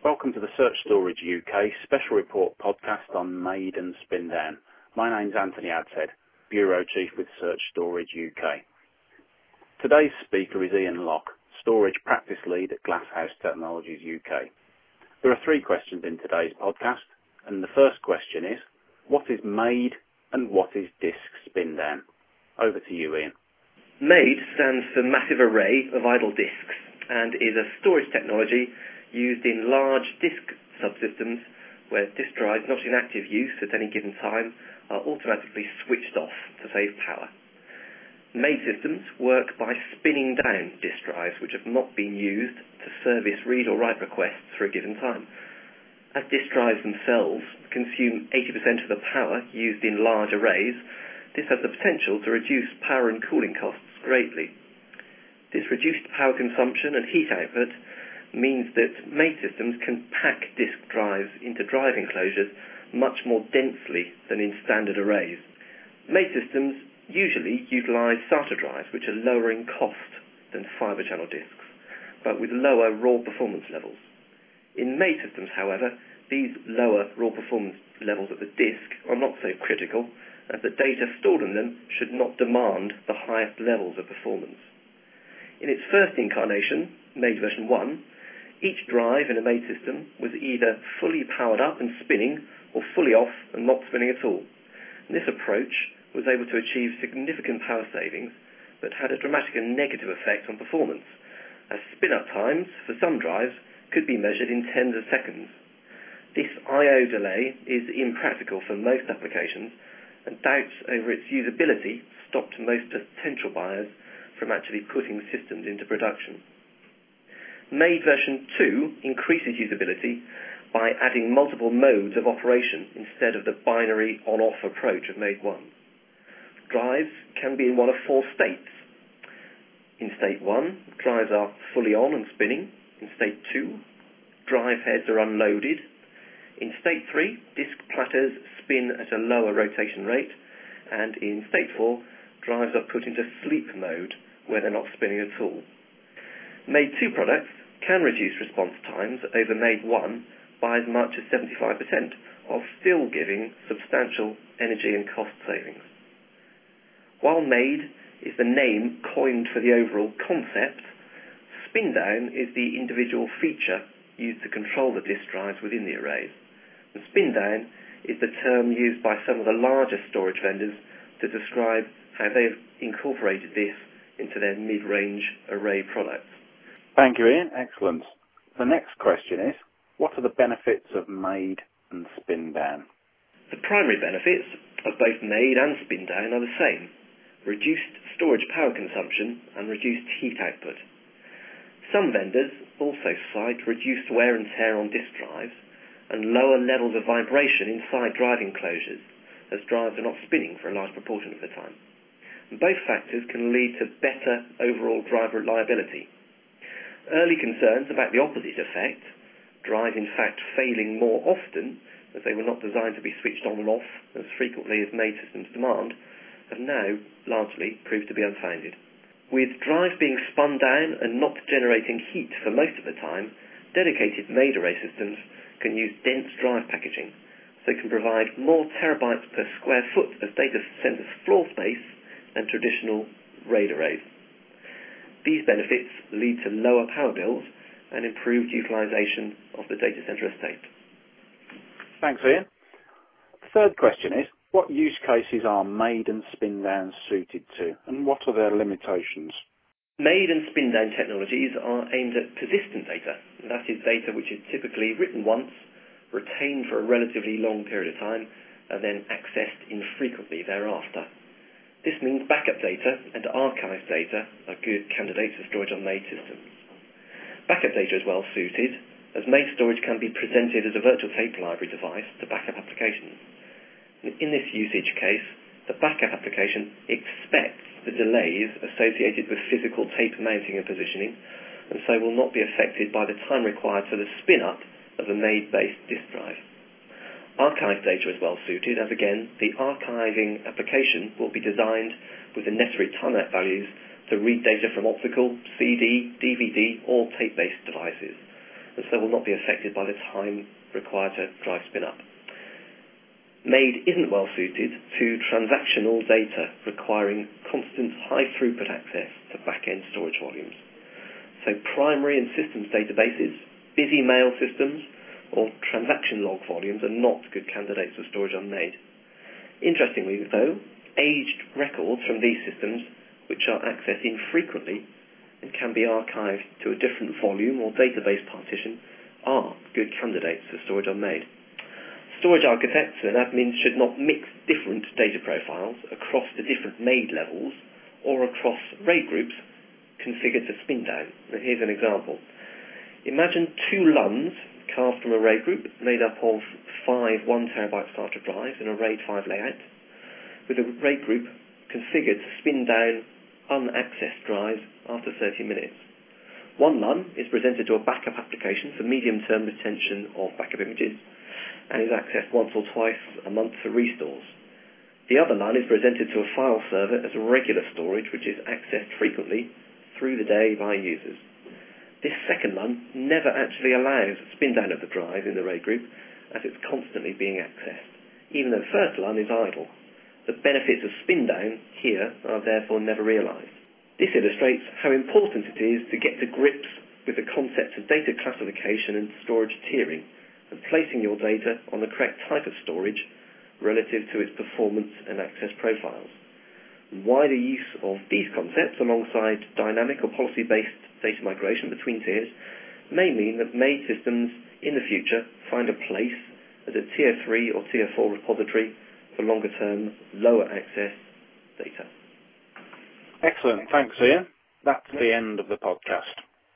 Welcome to the Search Storage UK special report podcast on MAID and Spindown. My name's Anthony Adshead, Bureau Chief with Search Storage UK. Today's speaker is Ian Locke, Storage Practice Lead at Glasshouse Technologies UK. There are 3 questions in today's podcast, and the first question is, what is MAID and what is disk spindown? Over to you, Ian. MAID stands for Massive Array of Idle Disks and is a storage technology used in large disk subsystems where disk drives not in active use at any given time are automatically switched off to save power. MAID systems work by spinning down disk drives which have not been used to service read or write requests for a given time. As disk drives themselves consume 80% of the power used in large arrays, this has the potential to reduce power and cooling costs greatly. This reduced power consumption and heat output means that MAID systems can pack disk drives into drive enclosures much more densely than in standard arrays. MAID systems usually utilize SATA drives, which are lower in cost than fibre channel disks, but with lower raw performance levels. In MAID systems, however, these lower raw performance levels at the disk are not so critical, as the data stored in them should not demand the highest levels of performance. In its first incarnation, MAID version 1, each drive in a MAID system was either fully powered up and spinning or fully off and not spinning at all. And this approach was able to achieve significant power savings but had a dramatic and negative effect on performance, as spin-up times for some drives could be measured in tens of seconds. This I/O delay is impractical for most applications, and doubts over its usability stopped most potential buyers from actually putting systems into production. MAID version 2 increases usability by adding multiple modes of operation instead of the binary on-off approach of MAID 1. Drives can be in one of 4 states. In state 1, drives are fully on and spinning. In state 2, drive heads are unloaded. In state 3, disk platters spin at a lower rotation rate. And in state 4, drives are put into sleep mode, where they're not spinning at all. MAID 2 products can reduce response times over MAID 1 by as much as 75%, while still giving substantial energy and cost savings. While MAID is the name coined for the overall concept, spindown is the individual feature used to control the disk drives within the arrays. And spindown is the term used by some of the larger storage vendors to describe how they've incorporated this into their mid-range array products. Thank you, Ian. Excellent. The next question is, what are the benefits of MAID and spindown? The primary benefits of both MAID and spindown are the same: reduced storage power consumption and reduced heat output. Some vendors also cite reduced wear and tear on disk drives and lower levels of vibration inside drive enclosures, as drives are not spinning for a large proportion of the time. Both factors can lead to better overall drive reliability. Early concerns about the opposite effect, drive in fact failing more often as they were not designed to be switched on and off as frequently as MAID systems demand, have now largely proved to be unfounded. With drive being spun down and not generating heat for most of the time, dedicated MAID array systems can use dense drive packaging, so they can provide more terabytes per square foot of data center floor space than traditional RAID arrays. These benefits lead to lower power bills and improved utilization of the data center estate. Thanks, Ian. The third question is, what use cases are MAID and spindown suited to, and what are their limitations? MAID and spindown technologies are aimed at persistent data. That is data which is typically written once, retained for a relatively long period of time, and then accessed infrequently thereafter. This means backup data and archive data are good candidates for storage on MAID systems. Backup data is well suited, as MAID storage can be presented as a virtual tape library device to backup applications. In this usage case, the backup application expects the delays associated with physical tape mounting and positioning, and so will not be affected by the time required for the spin-up of a MAID-based disk drive. Archive data is well suited, as again, the archiving application will be designed with the necessary timeout values to read data from optical, CD, DVD, or tape-based devices. and so will not be affected by the time required to drive spin up. MAID isn't well suited to transactional data requiring constant high throughput access to back-end storage volumes. So primary and systems databases, busy mail systems, or transaction log volumes are not good candidates for storage on MAID. Interestingly, though, aged records from these systems, which are accessed infrequently and can be archived to a different volume or database partition, are good candidates for storage on MAID. Storage architects and admins should not mix different data profiles across the different MAID levels or across RAID groups configured to spin down. Now, here's an example. Imagine two LUNs carved from a RAID group made up of 5 1TB starter drives in a RAID 5 layout, with a RAID group configured to spin down unaccessed drives after 30 minutes. One LUN is presented to a backup application for medium-term retention of backup images and is accessed once or twice a month for restores. The other LUN is presented to a file server as regular storage, which is accessed frequently through the day by users. This second LUN never actually allows spin down of the drive in the RAID group, as it's constantly being accessed, even though the first LUN is idle. The benefits of spin down here are therefore never realised. This illustrates how important it is to get to grips with the concepts of data classification and storage tiering, and placing your data on the correct type of storage relative to its performance and access profiles. Wider use of these concepts alongside dynamic or policy-based data migration between tiers may mean that MAID systems in the future find a place as a Tier 3 or Tier 4 repository for longer-term, lower access data. Excellent. Thanks, Ian. That's the end of the podcast.